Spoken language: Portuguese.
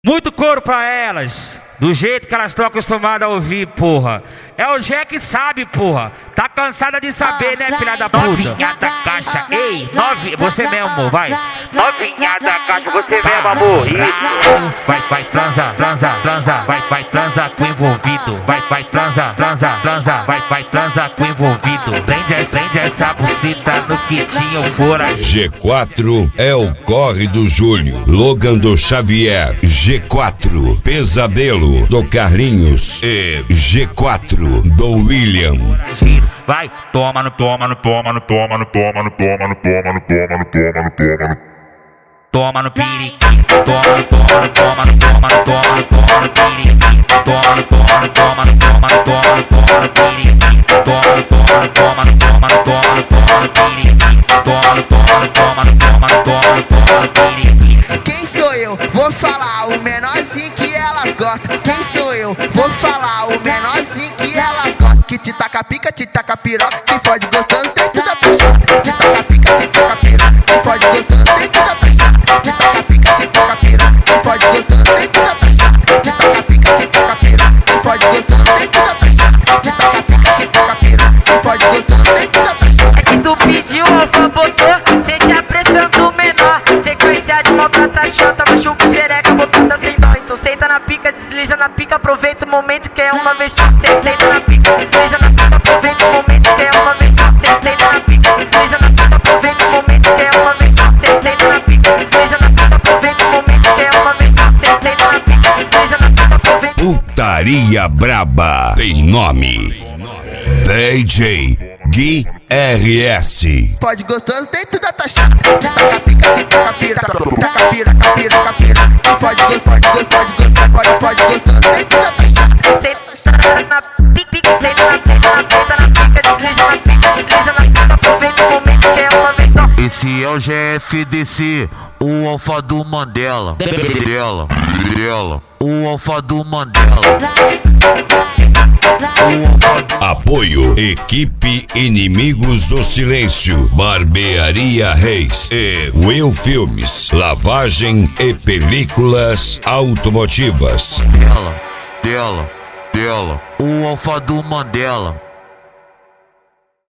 Muito couro pra elas, do jeito que elas estão acostumadas a ouvir, porra. É o Gé que sabe, porra. Tá cansada de saber, né, filha da puta? Novinha da caixa, ei, você mesmo, amor, vai. Novinha da caixa, você mesmo, amor. Isso. Vai, transa, vai, transa com envolvido. Vai, transa, vai, transa com envolvido. Prende essa buceta no quitinho fora. G4 é o corre do Júlio. Logan do Xavier. G4, Pesadelo do Carlinhos. E G4 do William. Vai, toma no periquito, toma no periquito, Quem sou eu? Vou falar o menorzinho que elas gostam. Quem sou eu? Vou falar o menorzinho que elas gostam. Que te taca pica, te taca piroca, te fode gostando dentro da puxada. Te taca pica, te taca piroca, te fode gostando dentro da puxada. Te taca pica, te taca piroca, te fode gostando dentro da puxada. Te taca pica, te taca piroca, te fode gostando dentro da puxada. Te taca pica, te taca piroca, te fode gostando dentro da puxada. É que tu pediu, alfa botou, sente a pressão do menor. Sequência de maltrata chanta, machuca xereca, botada sem dó. Então senta na pica, desliza na pica, aproveita o momento que é uma vez só. Senta na pica, desliza na pica, aproveita o momento que é uma vez só. Senta na pica, desliza na pica, aproveita o momento que é uma vez só. Senta na pica, desliza na pica, aproveita o momento que é uma vez só. Senta na pica, desliza na pica, aproveita. Putaria Braba tem nome. DJ Gui RS. Pode gostando dentro da taxada. Te taca pica, te taca pira, taca pira, capira, capira. Pode gostar, pode gostando dentro da taxada. Senta na pica, senta na pica, desliza na pica, aproveita o momento que é uma vez só. Esse é o GFDC, o alfa do Mandela. O alfa do Mandela. Apoio Equipe Inimigos do Silêncio, Barbearia Reis e Will Filmes, lavagem e películas automotivas. Dela, o alfa do Mandela.